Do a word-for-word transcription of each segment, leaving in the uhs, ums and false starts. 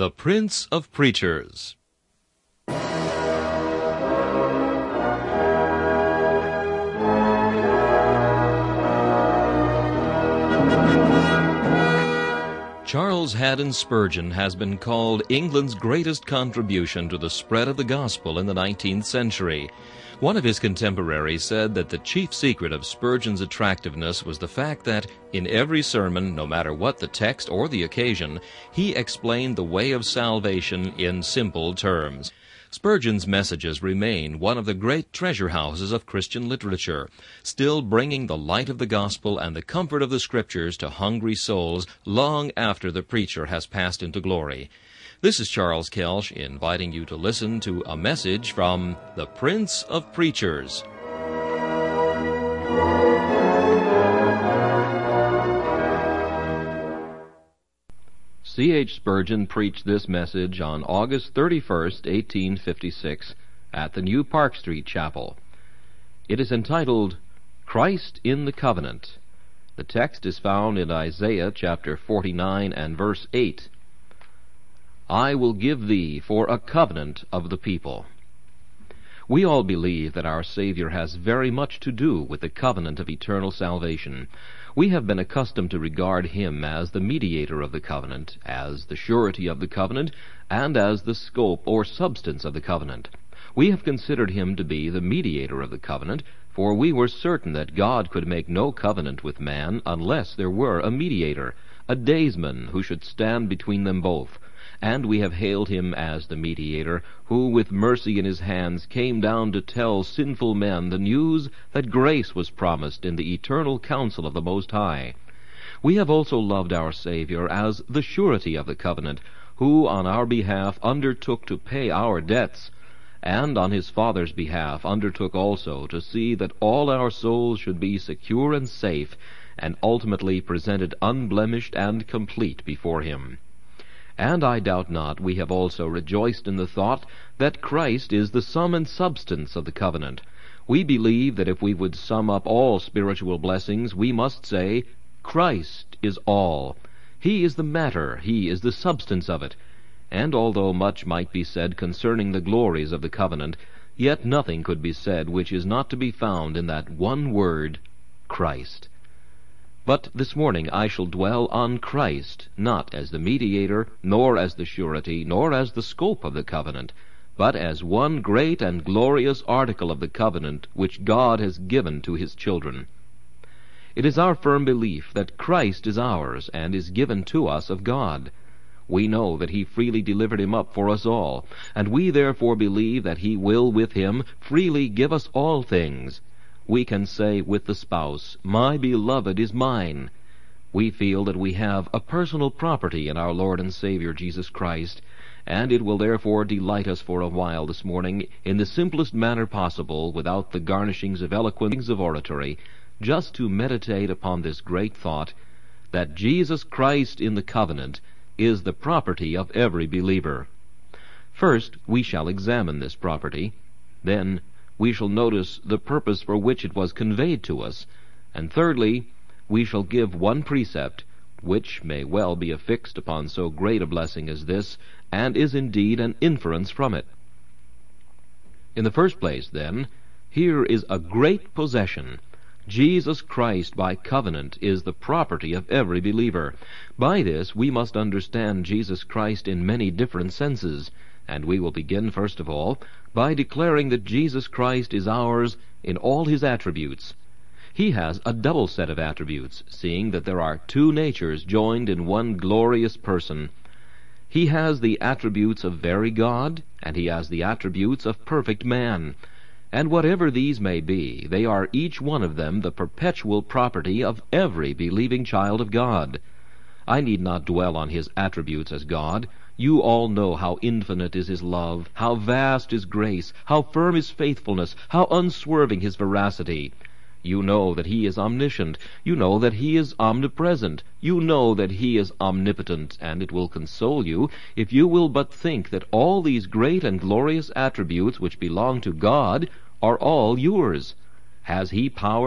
The Prince of Preachers. Charles Haddon Spurgeon has been called England's greatest contribution to the spread of the gospel in the nineteenth century. One of his contemporaries said that the chief secret of Spurgeon's attractiveness was the fact that, in every sermon, no matter what the text or the occasion, he explained the way of salvation in simple terms. Spurgeon's messages remain one of the great treasure houses of Christian literature, still bringing the light of the gospel and the comfort of the Scriptures to hungry souls long after the preacher has passed into glory. This is Charles Kelsch inviting you to listen to a message from the Prince of Preachers. C H Spurgeon preached this message on August thirty-first, eighteen fifty-six, at the New Park Street Chapel. It is entitled, Christ in the Covenant. The text is found in Isaiah chapter forty-nine and verse eight. I will give thee for a covenant of the people. We all believe that our Savior has very much to do with the covenant of eternal salvation. We have been accustomed to regard him as the mediator of the covenant, as the surety of the covenant, and as the scope or substance of the covenant. We have considered him to be the mediator of the covenant, for we were certain that God could make no covenant with man unless there were a mediator, a daysman who should stand between them both. And we have hailed him as the mediator, who with mercy in his hands came down to tell sinful men the news that grace was promised in the eternal counsel of the Most High. We have also loved our Savior as the surety of the covenant, who on our behalf undertook to pay our debts, and on his Father's behalf undertook also to see that all our souls should be secure and safe, and ultimately presented unblemished and complete before him. And I doubt not we have also rejoiced in the thought that Christ is the sum and substance of the covenant. We believe that if we would sum up all spiritual blessings, we must say, Christ is all. He is the matter, he is the substance of it. And although much might be said concerning the glories of the covenant, yet nothing could be said which is not to be found in that one word, Christ. But this morning I shall dwell on Christ, not as the mediator, nor as the surety, nor as the scope of the covenant, but as one great and glorious article of the covenant which God has given to his children. It is our firm belief that Christ is ours and is given to us of God. We know that he freely delivered him up for us all, and we therefore believe that he will with him freely give us all things. We can say with the spouse, My beloved is mine. We feel that we have a personal property in our Lord and Savior Jesus Christ, and it will therefore delight us for a while this morning in the simplest manner possible, without the garnishings of eloquence of oratory, just to meditate upon this great thought, that Jesus Christ in the covenant is the property of every believer. First, we shall examine this property. Then, we shall notice the purpose for which it was conveyed to us, and thirdly, we shall give one precept, which may well be affixed upon so great a blessing as this, and is indeed an inference from it. In the first place, then, here is a great possession. Jesus Christ by covenant is the property of every believer. By this we must understand Jesus Christ in many different senses, and we will begin, first of all, by declaring that Jesus Christ is ours in all his attributes. He has a double set of attributes, seeing that there are two natures joined in one glorious person. He has the attributes of very God, and he has the attributes of perfect man. And whatever these may be, they are each one of them the perpetual property of every believing child of God. I need not dwell on his attributes as God. You all know how infinite is his love, how vast his grace, how firm his faithfulness, how unswerving his veracity. You know that he is omniscient. You know that he is omnipresent. You know that he is omnipotent, and it will console you if you will but think that all these great and glorious attributes which belong to God are all yours. Has he power?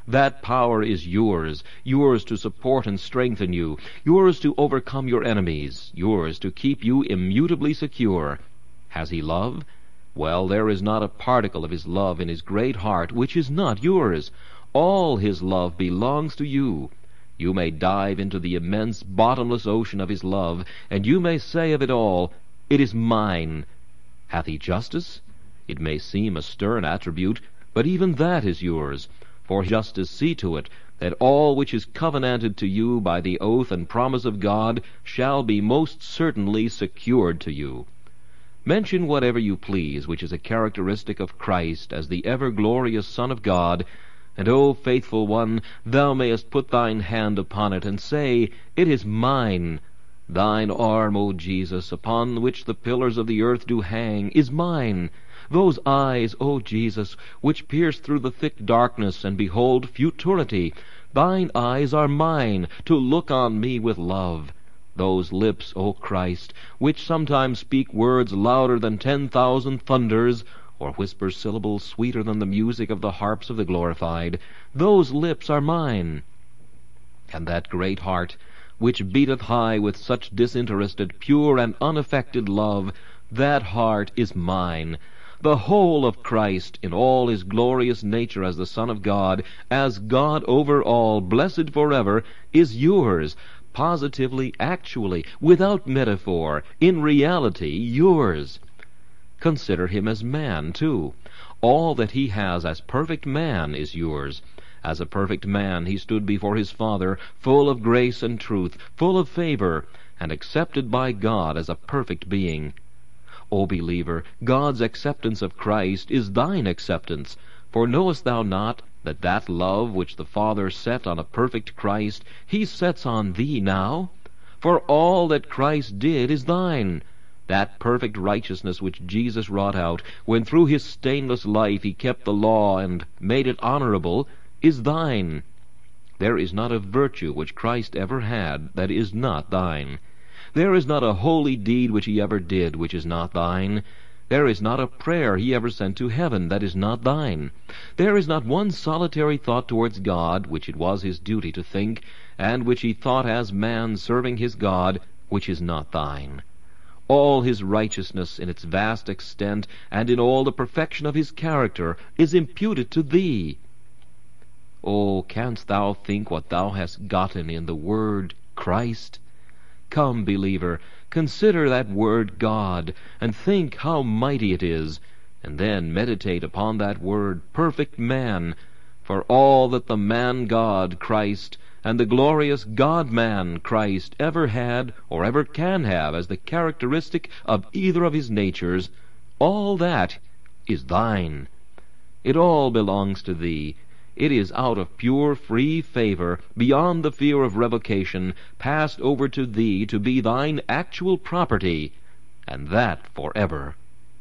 That power is yours, yours to support and strengthen you, yours to overcome your enemies, yours to keep you immutably secure. Has he love? Well, there is not a particle of his love in his great heart which is not yours. All his love belongs to you. You may dive into the immense, bottomless ocean of his love, and you may say of it all, "It is mine." Hath he justice? It may seem a stern attribute, but even that is yours. For justice see to it that all which is covenanted to you by the oath and promise of God shall be most certainly secured to you. Mention whatever you please which is a characteristic of Christ as the ever-glorious Son of God, and, O faithful one, thou mayest put thine hand upon it, and say, "It is mine." Thine arm, O Jesus, upon which the pillars of the earth do hang, is mine. Those eyes, O Jesus, which pierce through the thick darkness and behold futurity, thine eyes are mine, to look on me with love. Those lips, O Christ, which sometimes speak words louder than ten thousand thunders, or whisper syllables sweeter than the music of the harps of the glorified, those lips are mine. And that great heart, which beateth high with such disinterested, pure, and unaffected love, that heart is mine. The whole of Christ, in all his glorious nature as the Son of God, as God over all, blessed forever, is yours, positively, actually, without metaphor, in reality, yours. Consider him as man, too. All that he has as perfect man is yours. As a perfect man he stood before his Father, full of grace and truth, full of favor, and accepted by God as a perfect being. O believer, God's acceptance of Christ is thine acceptance. For knowest thou not that that love which the Father set on a perfect Christ, he sets on thee now? For all that Christ did is thine. That perfect righteousness which Jesus wrought out, when through his stainless life he kept the law and made it honorable, is thine. There is not a virtue which Christ ever had that is not thine. There is not a holy deed which he ever did which is not thine. There is not a prayer he ever sent to heaven that is not thine. There is not one solitary thought towards God which it was his duty to think, and which he thought as man serving his God, which is not thine. All his righteousness in its vast extent, and in all the perfection of his character, is imputed to thee. Oh, canst thou think what thou hast gotten in the word Christ? Come, believer, consider that word God, and think how mighty it is, and then meditate upon that word perfect man, for all that the man-God Christ and the glorious God-man Christ ever had or ever can have as the characteristic of either of his natures, all that is thine. It all belongs to thee. It is out of pure free favor, beyond the fear of revocation, passed over to thee to be thine actual property, and that forever.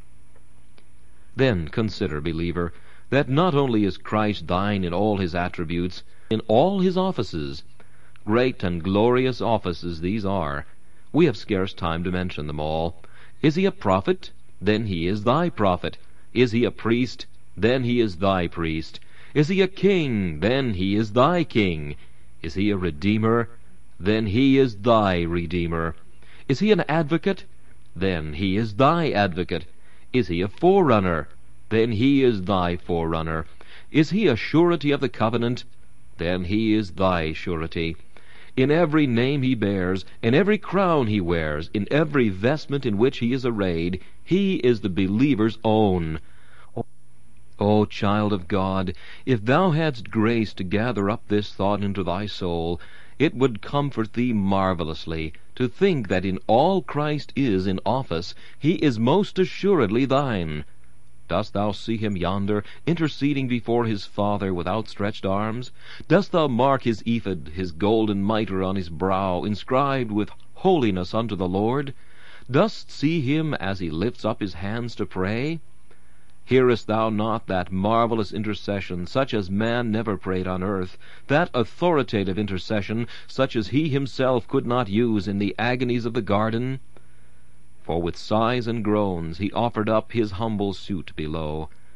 Then consider, believer, that not only is Christ thine in all his attributes, in all his offices. Great and glorious offices these are. We have scarce time to mention them all. Is he a prophet? Then he is thy prophet. Is he a priest? Then he is thy priest. Is he a king? Then he is thy king. Is he a redeemer? Then he is thy redeemer. Is he an advocate? Then he is thy advocate. Is he a forerunner? Then he is thy forerunner. Is he a surety of the covenant? Then he is thy surety. In every name he bears, in every crown he wears, in every vestment in which he is arrayed, he is the believer's own. O child of God, if thou hadst grace to gather up this thought into thy soul, it would comfort thee marvelously to think that in all Christ is in office, he is most assuredly thine. Dost thou see him yonder, interceding before his Father with outstretched arms? Dost thou mark his ephod, his golden mitre on his brow, inscribed with holiness unto the Lord? Dost see him as he lifts up his hands to pray? Hearest thou not that marvelous intercession, such as man never prayed on earth, that authoritative intercession, such as he himself could not use in the agonies of the garden? For with sighs and groans he offered up his humble suit below.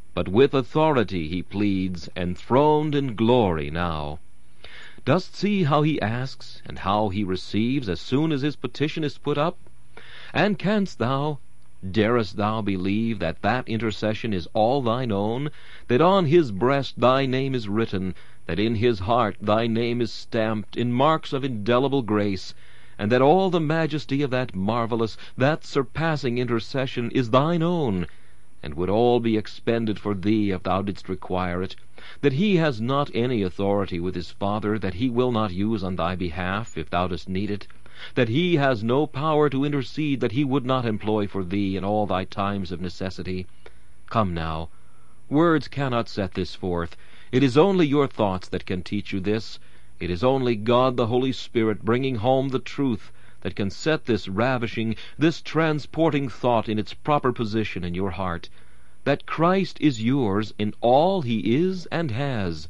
but with authority he pleads, enthroned in glory now. Dost see how he asks, and how he receives as soon as his petition is put up? And canst thou, darest thou believe that that intercession is all thine own, that on his breast thy name is written, that in his heart thy name is stamped in marks of indelible grace, and that all the majesty of that marvelous, that surpassing intercession is thine own, and would all be expended for thee if thou didst require it, that he has not any authority with his Father that he will not use on thy behalf if thou dost need it, that he has no power to intercede that he would not employ for thee in all thy times of necessity. Come now, words cannot set this forth. It is only your thoughts that can teach you this. It is only God the Holy Spirit bringing home the truth that can set this ravishing, this transporting thought in its proper position in your heart, that Christ is yours in all he is and has.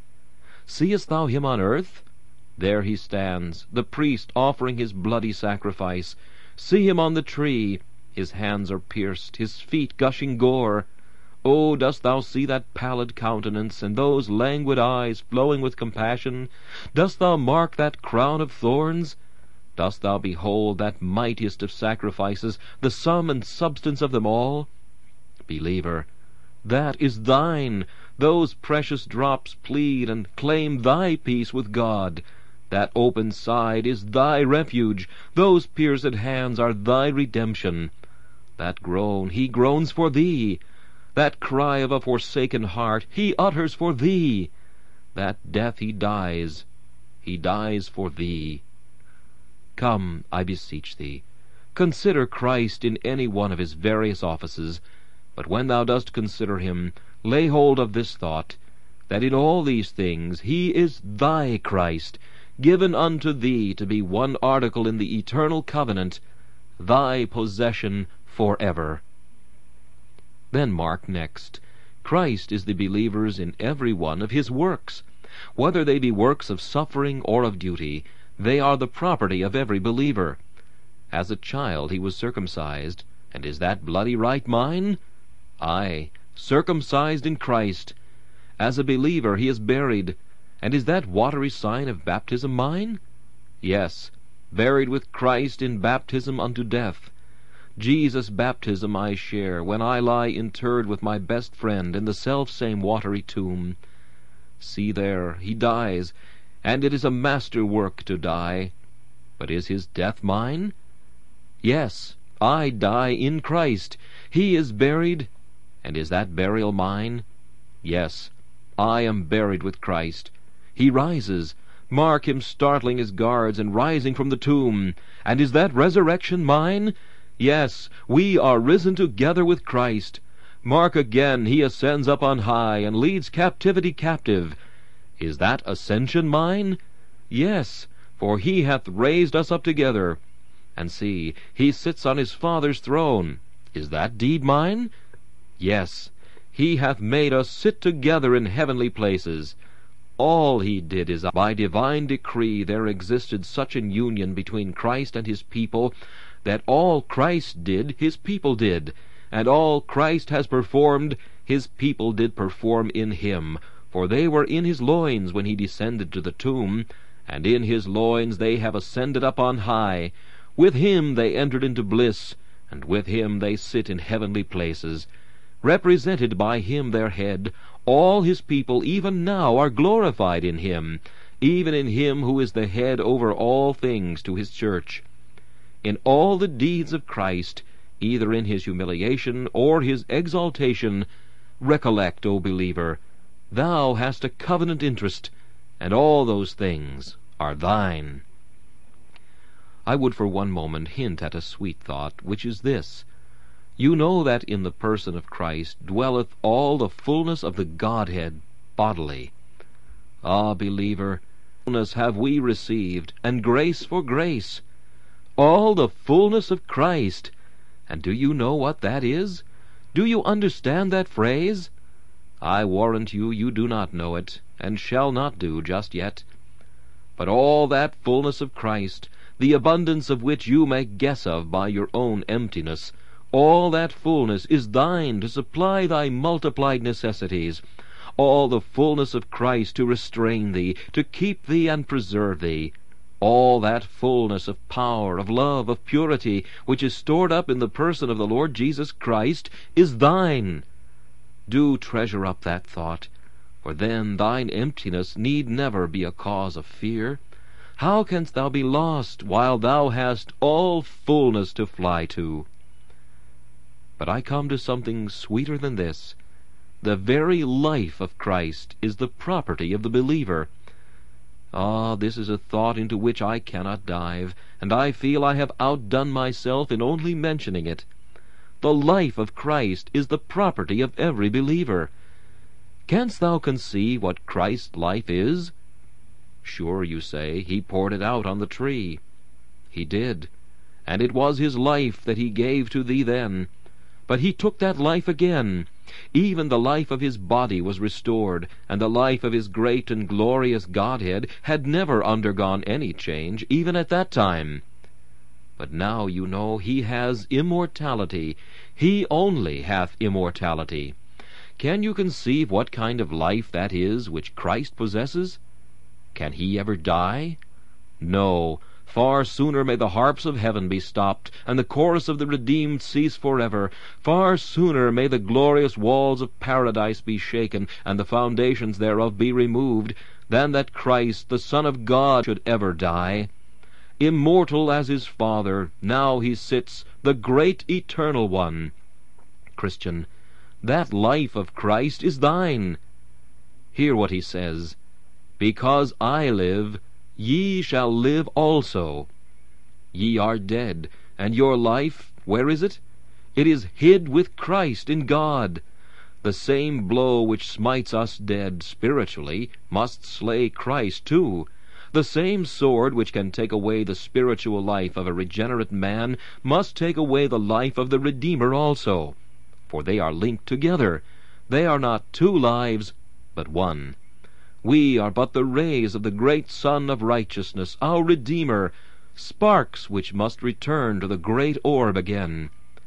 Seest thou him on earth? There he stands, the priest offering his bloody sacrifice. See him on the tree. His hands are pierced, his feet gushing gore. Oh, dost thou see that pallid countenance, and those languid eyes flowing with compassion? Dost thou mark that crown of thorns? Dost thou behold that mightiest of sacrifices, the sum and substance of them all? Believer, that is thine. Those precious drops plead and claim thy peace with God. That open side is thy refuge. Those pierced hands are thy redemption. That groan, he groans for thee. That cry of a forsaken heart, he utters for thee. That death he dies, he dies for thee. Come, I beseech thee, consider Christ in any one of his various offices, but when thou dost consider him, lay hold of this thought, that in all these things he is thy Christ, given unto thee to be one article in the eternal covenant, thy possession forever. Then mark next, Christ is the believer's in every one of his works. Whether they be works of suffering or of duty, they are the property of every believer. As a child he was circumcised, and is that bloody right mine? Aye, circumcised in Christ. As a believer he is buried, and is that watery sign of baptism mine? Yes, buried with Christ in baptism unto death. Jesus' baptism I share, when I lie interred with my best friend in the self-same watery tomb. See there, he dies, and it is a master work to die. But is his death mine? Yes, I die in Christ. He is buried, and is that burial mine? Yes, I am buried with Christ. He rises. Mark him startling his guards and rising from the tomb. And is that resurrection mine? Yes, we are risen together with Christ. Mark again, he ascends up on high, and leads captivity captive. Is that ascension mine? Yes, for he hath raised us up together. And see, he sits on his Father's throne. Is that deed mine? Yes, he hath made us sit together in heavenly places. All he did is, by divine decree there existed such an union between Christ and his people, that all Christ did, his people did, and all Christ has performed, his people did perform in him. For they were in his loins when he descended to the tomb, and in his loins they have ascended up on high. With him they entered into bliss, and with him they sit in heavenly places. Represented by him their head, all his people even now are glorified in him, even in him who is the head over all things to his church. In all the deeds of Christ, either in his humiliation or his exaltation, recollect, O believer, thou hast a covenant interest, and all those things are thine. I would for one moment hint at a sweet thought, which is this. You know that in the person of Christ dwelleth all the fullness of the Godhead bodily. Ah, believer, fullness have we received, and grace for grace. All the fullness of Christ. And do you know what that is? Do you understand that phrase? I warrant you, you do not know it, and shall not do just yet. But all that fullness of Christ, the abundance of which you make guess of by your own emptiness, All that fullness is thine to supply thy multiplied necessities. All the fullness of Christ to restrain thee, to keep thee and preserve thee. All that fullness of power, of love, of purity, which is stored up in the person of the Lord Jesus Christ, is thine. Do treasure up that thought, for then thine emptiness need never be a cause of fear. How canst thou be lost while thou hast all fullness to fly to? But I come to something sweeter than this. The very life of Christ is the property of the believer. Ah, this is a thought into which I cannot dive, and I feel I have outdone myself in only mentioning it. The life of Christ is the property of every believer. Canst thou conceive what Christ's life is? Sure, you say, he poured it out on the tree. He did, and it was his life that he gave to thee then. But he took that life again. Even the life of his body was restored, and the life of his great and glorious Godhead had never undergone any change, even at that time. But now, you know, he has immortality. He only hath immortality. Can you conceive what kind of life that is which Christ possesses? Can he ever die? No. Far sooner may the harps of heaven be stopped, and the chorus of the redeemed cease forever. Far sooner may the glorious walls of paradise be shaken, and the foundations thereof be removed, than that Christ, the Son of God, should ever die. Immortal as his Father, now he sits, the great eternal one. Christian, that life of Christ is thine. Hear what he says, "Because I live, ye shall live also." Ye are dead, and your life, where is it? It is hid with Christ in God. The same blow which smites us dead spiritually must slay Christ too. The same sword which can take away the spiritual life of a regenerate man must take away the life of the Redeemer also. For they are linked together. They are not two lives, but one. We are but the rays of the great Sun of righteousness, our Redeemer, sparks which must return to the great orb again.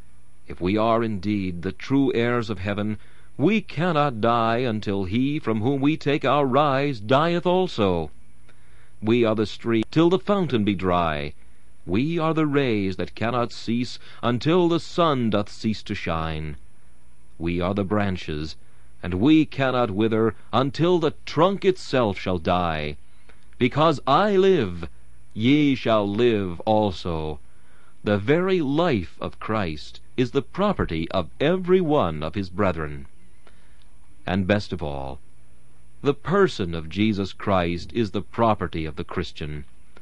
If we are indeed the true heirs of heaven, we cannot die until he from whom we take our rise dieth also. We are the stream till the fountain be dry. We are the rays that cannot cease until the sun doth cease to shine. We are the branches, and we cannot wither until the trunk itself shall die. Because I live, ye shall live also. The very life of Christ is the property of every one of his brethren. And best of all, the person of Jesus Christ is the property of the Christian.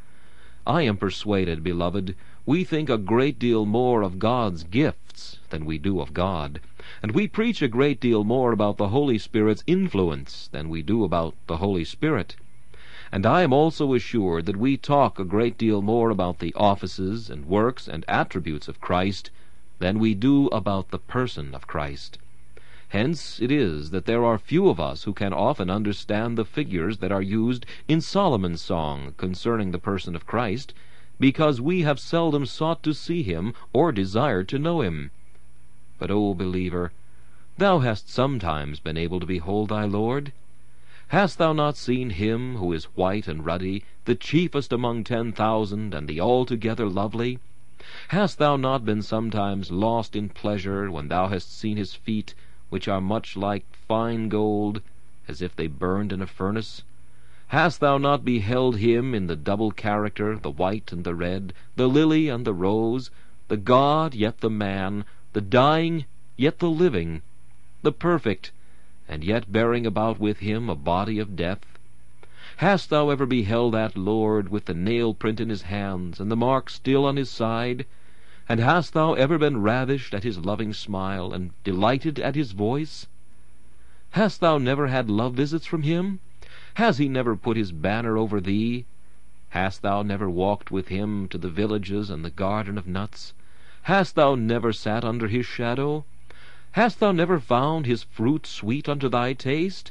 I am persuaded, beloved, we think a great deal more of God's gifts than we do of God, and we preach a great deal more about the Holy Spirit's influence than we do about the Holy Spirit. And I am also assured that we talk a great deal more about the offices and works and attributes of Christ than we do about the person of Christ. Hence it is that there are few of us who can often understand the figures that are used in Solomon's song concerning the person of Christ, because we have seldom sought to see him or desired to know him. But, O believer, thou hast sometimes been able to behold thy Lord. Hast thou not seen him who is white and ruddy, the chiefest among ten thousand, and the altogether lovely? Hast thou not been sometimes lost in pleasure when thou hast seen his feet, which are much like fine gold, as if they burned in a furnace? Hast thou not beheld him in the double character, the white and the red, the lily and the rose, the God yet the man, the dying yet the living, the perfect, and yet bearing about with him a body of death? Hast thou ever beheld that Lord with the nail-print in his hands, and the mark still on his side? And hast thou ever been ravished at his loving smile, and delighted at his voice? Hast thou never had love visits from him? Has he never put his banner over thee? Hast thou never walked with him to the villages and the garden of nuts? Hast thou never sat under his shadow? Hast thou never found his fruit sweet unto thy taste?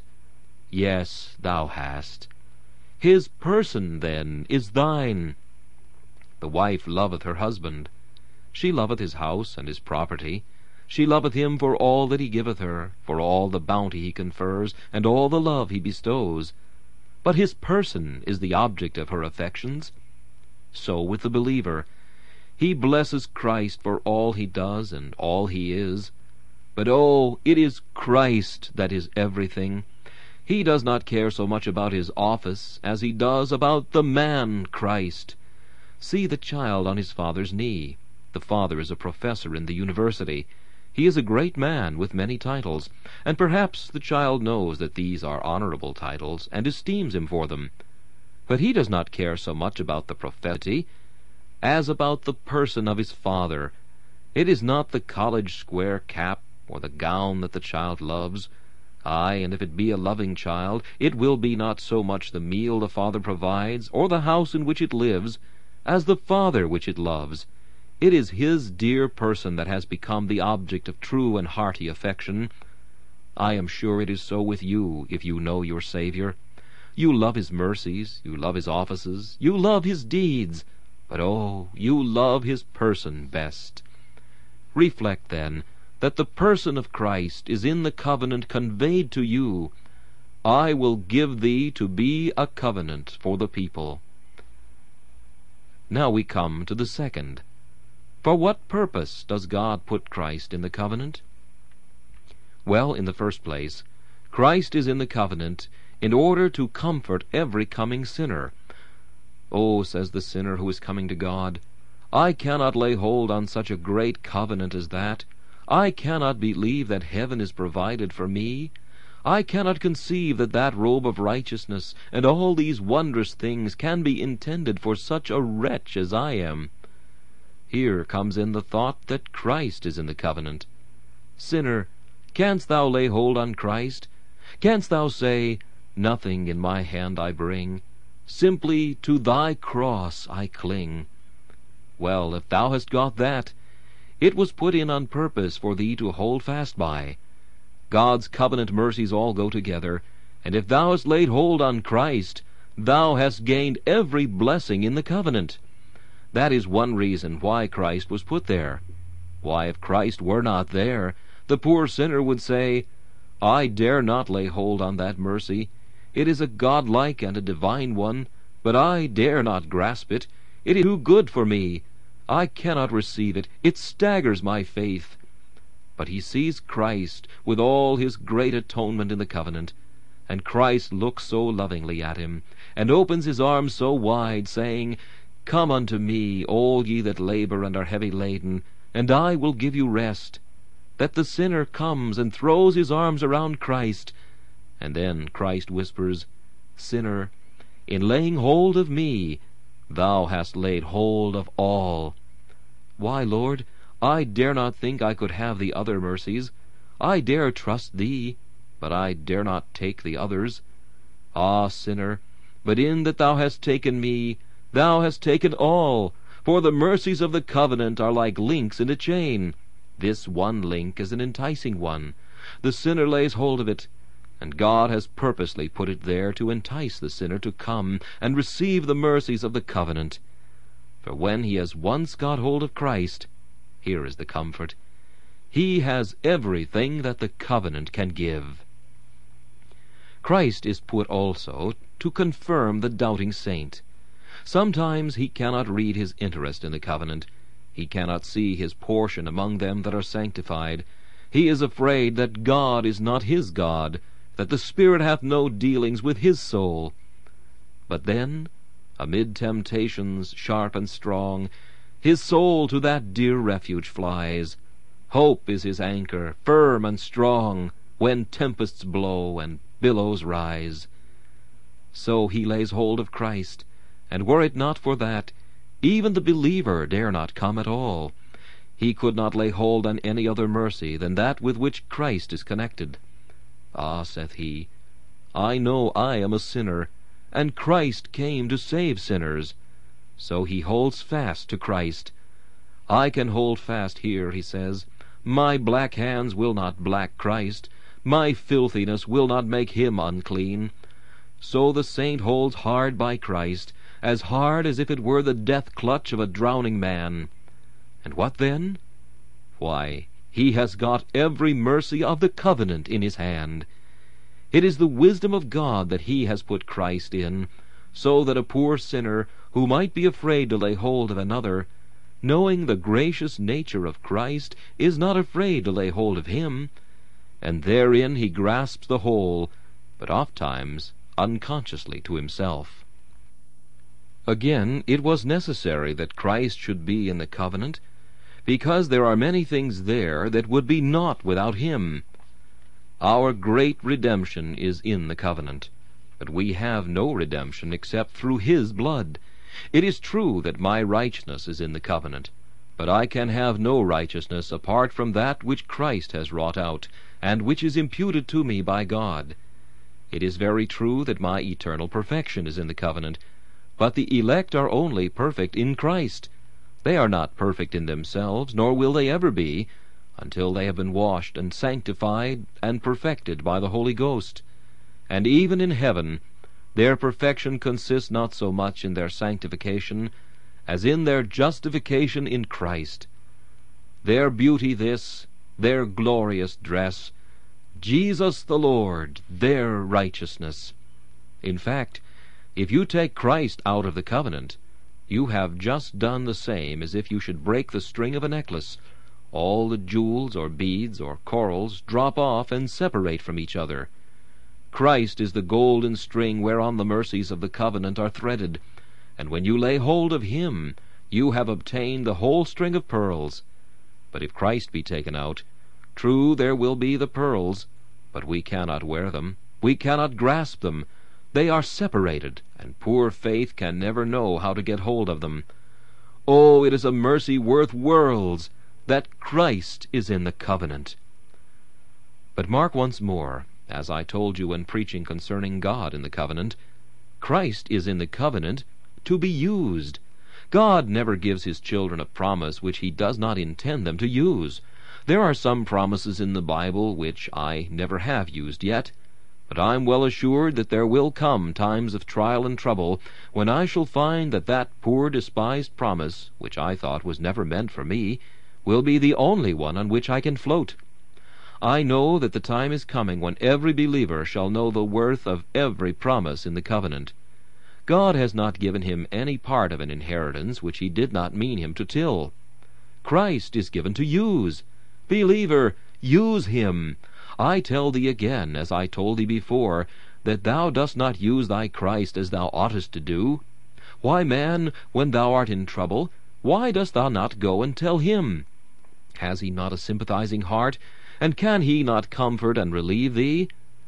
Yes, thou hast. His person, then, is thine. The wife loveth her husband. She loveth his house and his property. She loveth him for all that he giveth her, for all the bounty he confers, and all the love he bestows. But his person is the object of her affections. So with the believer. He blesses Christ for all he does and all he is. But oh, it is Christ that is everything. He does not care so much about his office as he does about the man Christ. See the child on his father's knee. The father is a professor in the university. He is a great man with many titles, and perhaps the child knows that these are honorable titles, and esteems him for them. But he does not care so much about the professity as about the person of his father. It is not the college square cap or the gown that the child loves. Aye, and if it be a loving child, it will be not so much the meal the father provides, or the house in which it lives, as the Father which it loves. It is his dear person that has become the object of true and hearty affection. I am sure it is so with you, if you know your Savior. You love his mercies, you love his offices, you love his deeds, but oh, you love his person best. Reflect, then, that the person of Christ is in the covenant conveyed to you. I will give thee to be a covenant for the people. Now we come to the second. For what purpose does God put Christ in the covenant? Well, in the first place, Christ is in the covenant in order to comfort every coming sinner. Oh, says the sinner who is coming to God, I cannot lay hold on such a great covenant as that. I cannot believe that heaven is provided for me. I cannot conceive that that robe of righteousness and all these wondrous things can be intended for such a wretch as I am. Here comes in the thought that Christ is in the covenant. Sinner, canst thou lay hold on Christ? Canst thou say, Nothing in my hand I bring, simply to thy cross I cling? Well, if thou hast got that, it was put in on purpose for thee to hold fast by. God's covenant mercies all go together, and if thou hast laid hold on Christ, thou hast gained every blessing in the covenant. That is one reason why Christ was put there. Why, if Christ were not there, the poor sinner would say, I dare not lay hold on that mercy. It is a godlike and a divine one, but I dare not grasp it. It is too good for me. I cannot receive it. It staggers my faith. But he sees Christ with all his great atonement in the covenant, and Christ looks so lovingly at him, and opens his arms so wide, saying, Come unto me, all ye that labor and are heavy laden, and I will give you rest. That the sinner comes and throws his arms around Christ, and then Christ whispers, Sinner, in laying hold of me, thou hast laid hold of all. Why, Lord, I dare not think I could have the other mercies. I dare trust thee, but I dare not take the others. Ah, sinner, but in that thou hast taken me, thou hast taken all, for the mercies of the covenant are like links in a chain. This one link is an enticing one. The sinner lays hold of it, and God has purposely put it there to entice the sinner to come and receive the mercies of the covenant. For when he has once got hold of Christ, here is the comfort. He has everything that the covenant can give. Christ is put also to confirm the doubting saint. Sometimes he cannot read his interest in the covenant. He cannot see his portion among them that are sanctified. He is afraid that God is not his God, that the Spirit hath no dealings with his soul. But then, amid temptations sharp and strong, his soul to that dear refuge flies. Hope is his anchor, firm and strong, when tempests blow and billows rise. So he lays hold of Christ, and were it not for that, even the believer dare not come at all. He could not lay hold on any other mercy than that with which Christ is connected. Ah, saith he, I know I am a sinner, and Christ came to save sinners. So he holds fast to Christ. I can hold fast here, he says. My black hands will not black Christ. My filthiness will not make him unclean. So the saint holds hard by Christ, as hard as if it were the death clutch of a drowning man. And what then? Why, he has got every mercy of the covenant in his hand. It is the wisdom of God that he has put Christ in, so that a poor sinner, who might be afraid to lay hold of another, knowing the gracious nature of Christ, is not afraid to lay hold of him, and therein he grasps the whole, but ofttimes unconsciously to himself. Again, it was necessary that Christ should be in the covenant, because there are many things there that would be naught without him. Our great redemption is in the covenant, but we have no redemption except through his blood. It is true that my righteousness is in the covenant, but I can have no righteousness apart from that which Christ has wrought out, and which is imputed to me by God. It is very true that my eternal perfection is in the covenant, but the elect are only perfect in Christ. They are not perfect in themselves, nor will they ever be, until they have been washed and sanctified and perfected by the Holy Ghost. And even in heaven, their perfection consists not so much in their sanctification as in their justification in Christ. Their beauty this, their glorious dress, Jesus the Lord, their righteousness. In fact, if you take Christ out of the covenant, you have just done the same as if you should break the string of a necklace. All the jewels or beads or corals drop off and separate from each other. Christ is the golden string whereon the mercies of the covenant are threaded, and when you lay hold of him, you have obtained the whole string of pearls. But if Christ be taken out, true, there will be the pearls, but we cannot wear them, we cannot grasp them. They are separated, and poor faith can never know how to get hold of them. Oh, it is a mercy worth worlds that Christ is in the covenant. But mark once more, as I told you when preaching concerning God in the covenant, Christ is in the covenant to be used. God never gives his children a promise which he does not intend them to use. There are some promises in the Bible which I never have used yet, but I'm well assured that there will come times of trial and trouble when I shall find that that poor despised promise, which I thought was never meant for me, will be the only one on which I can float. I know that the time is coming when every believer shall know the worth of every promise in the covenant. God has not given him any part of an inheritance which he did not mean him to till. Christ is given to use. Believer, use him. I tell thee again, as I told thee before, that thou dost not use thy Christ as thou oughtest to do. Why, man, when thou art in trouble, why dost thou not go and tell him? Has he not a sympathizing heart, and can he not comfort and relieve thee?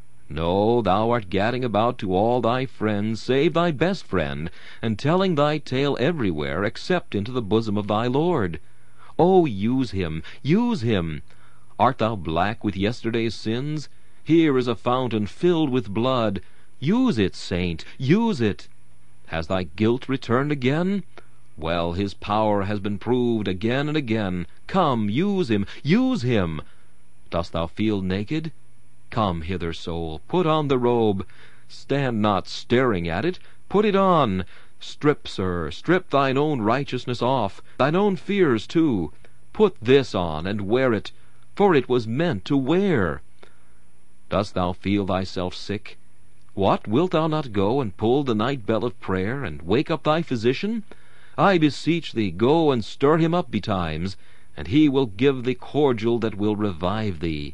No, thou art gadding about to all thy friends, save thy best friend, and telling thy tale everywhere except into the bosom of thy Lord. Oh, use him, use him. Art thou black with yesterday's sins? Here is a fountain filled with blood. Use it, saint, use it. Has thy guilt returned again? Well, his power has been proved again and again. Come, use him, use him. Dost thou feel naked? Come hither, soul, put on the robe. Stand not staring at it, put it on. Strip, sir, strip thine own righteousness off, thine own fears too. Put this on, and wear it, for it was meant to wear. Dost thou feel thyself sick? What, wilt thou not go and pull the night bell of prayer, and wake up thy physician? I beseech thee, go and stir him up betimes, and he will give thee cordial that will revive thee.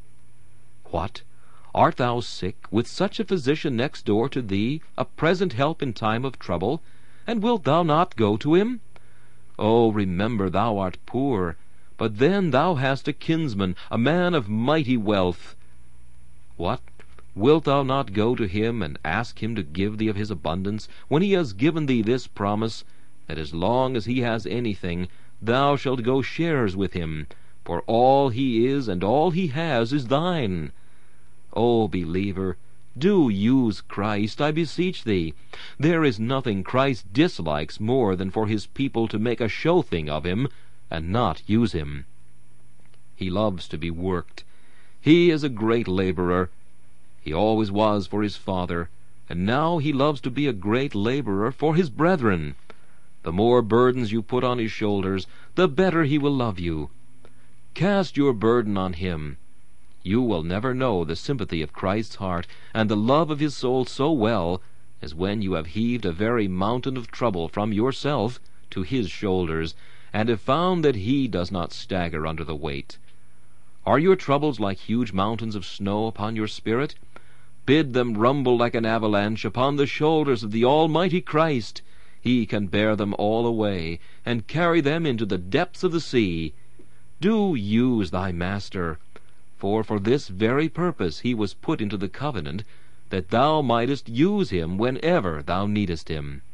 What? Art thou sick, with such a physician next door to thee, a present help in time of trouble, and wilt thou not go to him? Oh, remember thou art poor, but then thou hast a kinsman, a man of mighty wealth. What? Wilt thou not go to him and ask him to give thee of his abundance, when he has given thee this promise, that as long as he has anything, thou shalt go shares with him, for all he is and all he has is thine? O believer, do use Christ, I beseech thee. There is nothing Christ dislikes more than for his people to make a show thing of him, and not use him. He loves to be worked. He is a great laborer. He always was for his Father, and now he loves to be a great laborer for his brethren. The more burdens you put on his shoulders, the better he will love you. Cast your burden on him. You will never know the sympathy of Christ's heart and the love of his soul so well as when you have heaved a very mountain of trouble from yourself to his shoulders, and have found that he does not stagger under the weight. Are your troubles like huge mountains of snow upon your spirit? Bid them rumble like an avalanche upon the shoulders of the Almighty Christ. He can bear them all away, and carry them into the depths of the sea. Do use thy Master, for for this very purpose he was put into the covenant, that thou mightest use him whenever thou needest him.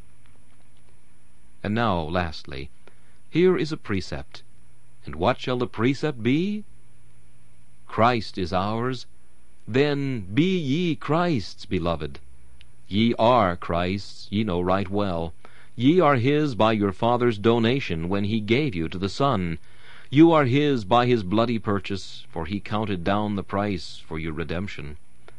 And now, lastly, here is a precept. And what shall the precept be? Christ is ours. Then be ye Christ's, beloved. Ye are Christ's, ye know right well. Ye are his by your Father's donation when he gave you to the Son. You are his by his bloody purchase, for he counted down the price for your redemption.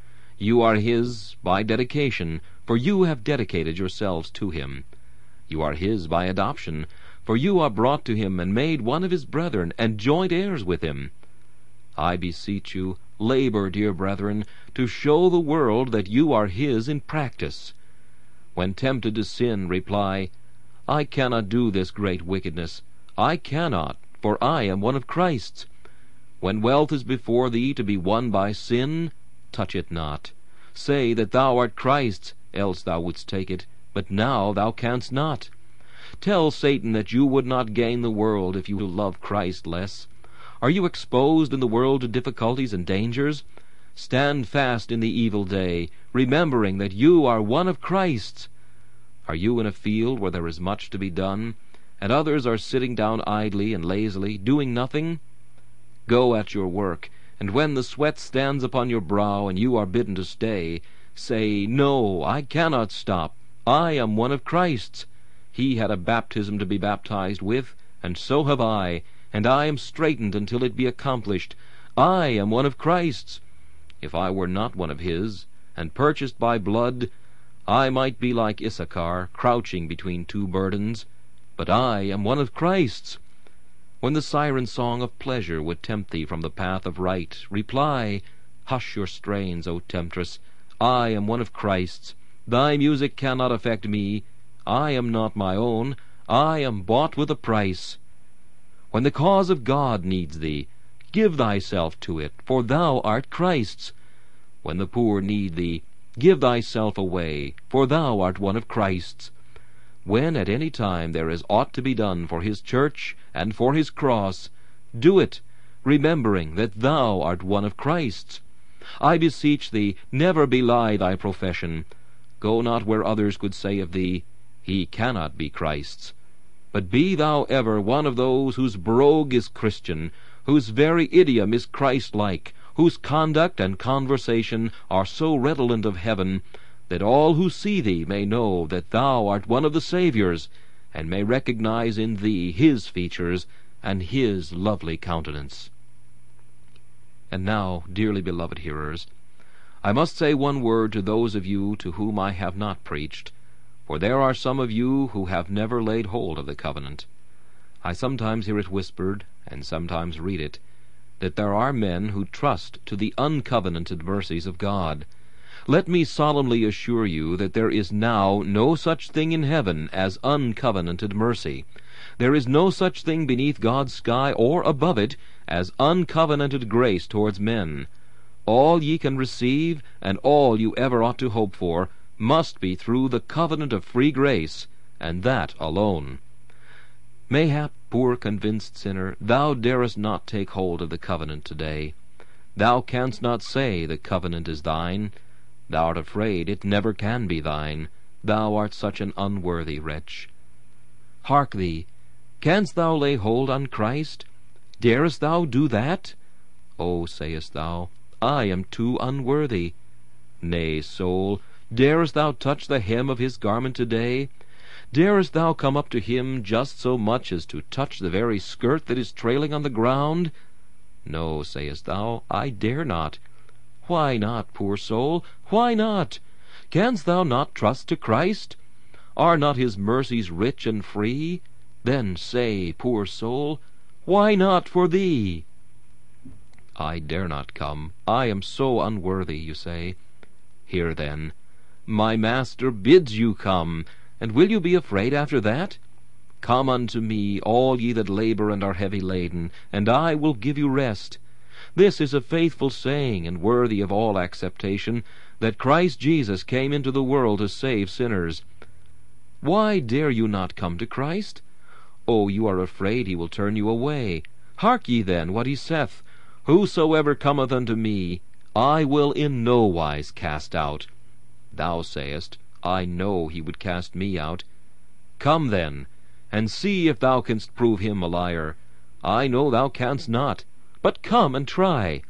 You are his by dedication, for you have dedicated yourselves to him. You are his by adoption, for you are brought to him and made one of his brethren, and joint heirs with him. I beseech you, labor, dear brethren, to show the world that you are his in practice. When tempted to sin, reply, I cannot do this great wickedness. I cannot, for I am one of Christ's. When wealth is before thee to be won by sin, touch it not. Say that thou art Christ's, else thou wouldst take it, but now thou canst not. Tell Satan that you would not gain the world if you love Christ less. Are you exposed in the world to difficulties and dangers? Stand fast in the evil day, remembering that you are one of Christ's. Are you in a field where there is much to be done, and others are sitting down idly and lazily, doing nothing? Go at your work, and when the sweat stands upon your brow and you are bidden to stay, say, No, I cannot stop. I am one of Christ's. He had a baptism to be baptized with, and so have I, and I am straitened until it be accomplished. I am one of Christ's. If I were not one of his, and purchased by blood, I might be like Issachar, crouching between two burdens. But I am one of Christ's. When the siren song of pleasure would tempt thee from the path of right, reply, Hush your strains, O temptress. I am one of Christ's. Thy music cannot affect me. I am not my own. I am bought with a price. When the cause of God needs thee, give thyself to it, for thou art Christ's. When the poor need thee, give thyself away, for thou art one of Christ's. When at any time there is aught to be done for his church and for his cross, do it, remembering that thou art one of Christ's. I beseech thee, never belie thy profession. Go not where others could say of thee, He cannot be Christ's. But be thou ever one of those whose brogue is Christian, whose very idiom is Christ-like, whose conduct and conversation are so redolent of heaven, that all who see thee may know that thou art one of the Saviour's, and may recognize in thee his features and his lovely countenance. And now, dearly beloved hearers, I must say one word to those of you to whom I have not preached, for there are some of you who have never laid hold of the covenant. I sometimes hear it whispered, and sometimes read it, that there are men who trust to the uncovenanted mercies of God. Let me solemnly assure you that there is now no such thing in heaven as uncovenanted mercy. There is no such thing beneath God's sky or above it as uncovenanted grace towards men. All ye can receive, and all you ever ought to hope for, must be through the covenant of free grace, and that alone. Mayhap, poor convinced sinner, thou darest not take hold of the covenant today. Thou canst not say the covenant is thine. Thou art afraid it never can be thine. Thou art such an unworthy wretch. Hark thee, canst thou lay hold on Christ? Darest thou do that? Oh, sayest thou, I am too unworthy. Nay, soul, darest thou touch the hem of his garment today? Darest thou come up to him just so much as to touch the very skirt that is trailing on the ground? No, sayest thou, I dare not. Why not, poor soul? Why not? Canst thou not trust to Christ? Are not his mercies rich and free? Then say, poor soul, why not for thee? I dare not come, I am so unworthy, you say. Hear then, my Master bids you come, and will you be afraid after that? Come unto me, all ye that labor and are heavy laden, and I will give you rest. This is a faithful saying, and worthy of all acceptation, that Christ Jesus came into the world to save sinners. Why dare you not come to Christ? Oh, you are afraid he will turn you away. Hark ye then what he saith, Whosoever cometh unto me, I will in no wise cast out. Thou sayest, I know he would cast me out. Come then, and see if thou canst prove him a liar. I know thou canst not, but come and try.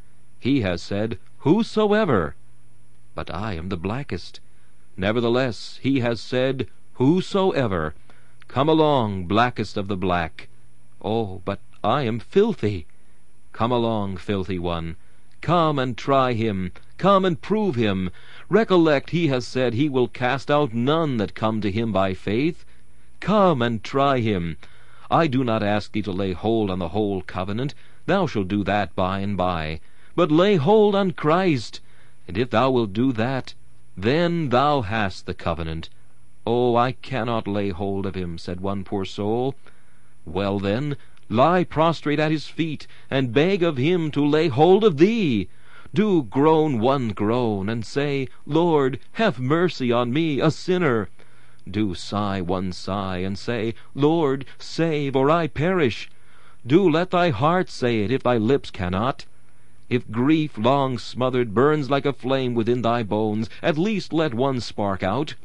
He has said, Whosoever, but I am the blackest. Nevertheless, he has said, Whosoever. Come along, blackest of the black. Oh, but I am filthy. Come along, filthy one. Come and try him. Come and prove him. Recollect he has said he will cast out none that come to him by faith. Come and try him. I do not ask thee to lay hold on the whole covenant. Thou shalt do that by and by. But lay hold on Christ, and if thou wilt do that, then thou hast the covenant. Oh, I cannot lay hold of him, said one poor soul. Well then, lie prostrate at his feet, and beg of him to lay hold of thee. Do groan one groan, and say, Lord, have mercy on me, a sinner. Do sigh one sigh, and say, Lord, save, or I perish. Do let thy heart say it, if thy lips cannot. If grief long smothered burns like a flame within thy bones, at least let one spark out.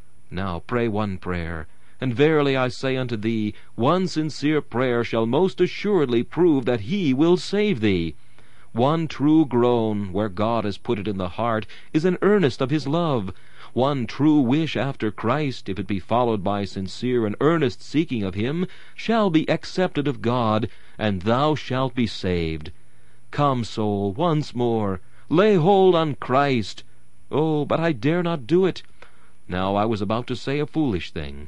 Now pray one prayer, and verily I say unto thee, one sincere prayer shall most assuredly prove that he will save thee. One true groan, where God has put it in the heart, is an earnest of his love. One true wish after Christ, if it be followed by sincere and earnest seeking of him, shall be accepted of God, and thou shalt be saved. Come, soul, once more, lay hold on Christ. Oh, but I dare not do it. Now I was about to say a foolish thing.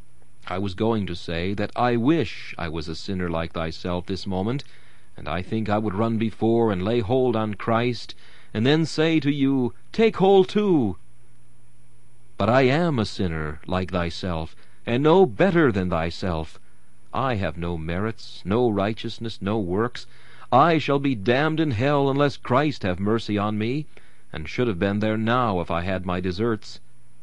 I was going to say that I wish I was a sinner like thyself this moment, and I think I would run before and lay hold on Christ, and then say to you, Take hold too. But I am a sinner like thyself, and no better than thyself. I have no merits, no righteousness, no works. I shall be damned in hell unless Christ have mercy on me, and should have been there now if I had my deserts.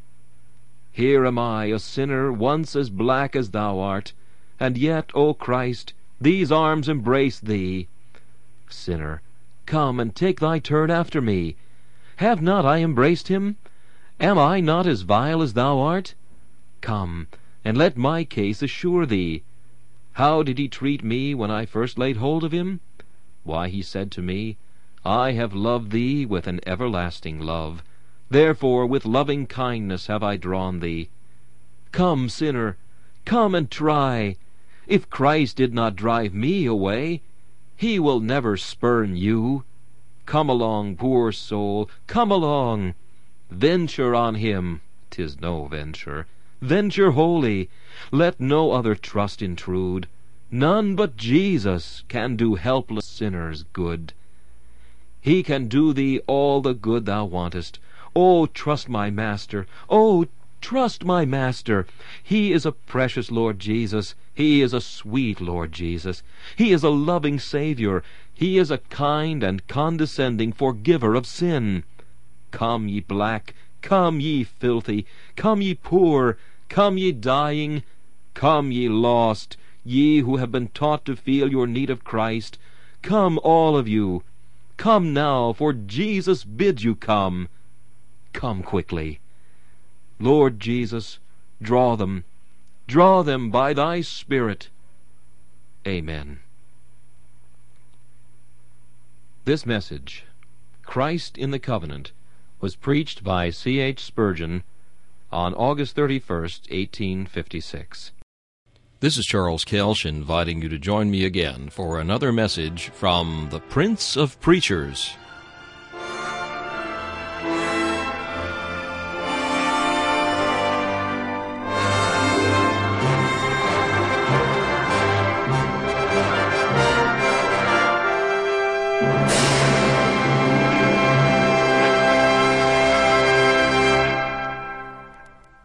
Here am I, a sinner once as black as thou art, and yet, O Christ, these arms embrace thee. Sinner, come and take thy turn after me. Have not I embraced him? Am I not as vile as thou art? Come, and let my case assure thee. How did he treat me when I first laid hold of him? Why, he said to me, I have loved thee with an everlasting love. Therefore with loving kindness have I drawn thee. Come, sinner, come and try. If Christ did not drive me away, he will never spurn you. Come along, poor soul, come along. Venture on him, 'tis no venture. Venture wholly. Let no other trust intrude. None but Jesus can do helpless sinners good. He can do thee all the good thou wantest. Oh, trust my Master. Oh, trust my Master. He is a precious Lord Jesus. He is a sweet Lord Jesus. He is a loving Savior. He is a kind and condescending forgiver of sin. Come, ye black. Come, ye filthy. Come, ye poor. Come, ye dying. Come, ye lost. Ye who have been taught to feel your need of Christ. Come, all of you. Come now, for Jesus bids you come. Come quickly. Lord Jesus, draw them, draw them by thy Spirit. Amen. This message, Christ in the Covenant, was preached by C H Spurgeon on August thirty-first, eighteen fifty-six. This is Charles Kelsch inviting you to join me again for another message from the Prince of Preachers.